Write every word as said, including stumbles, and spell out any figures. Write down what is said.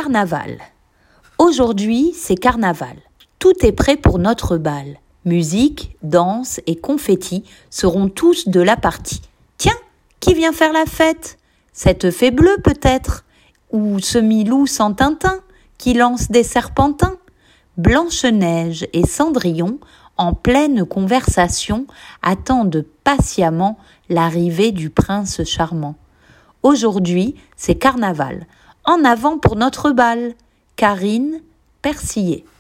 Carnaval. Aujourd'hui, c'est carnaval. Tout est prêt pour notre bal. Musique, danse et confettis seront tous de la partie. Tiens, qui vient faire la fête? Cette fée bleue peut-être? Ou ce Milou sans Tintin qui lance des serpentins? Blanche-Neige et Cendrillon, en pleine conversation, attendent patiemment l'arrivée du prince charmant. Aujourd'hui, c'est carnaval. En avant pour notre bal. Karine Persillé.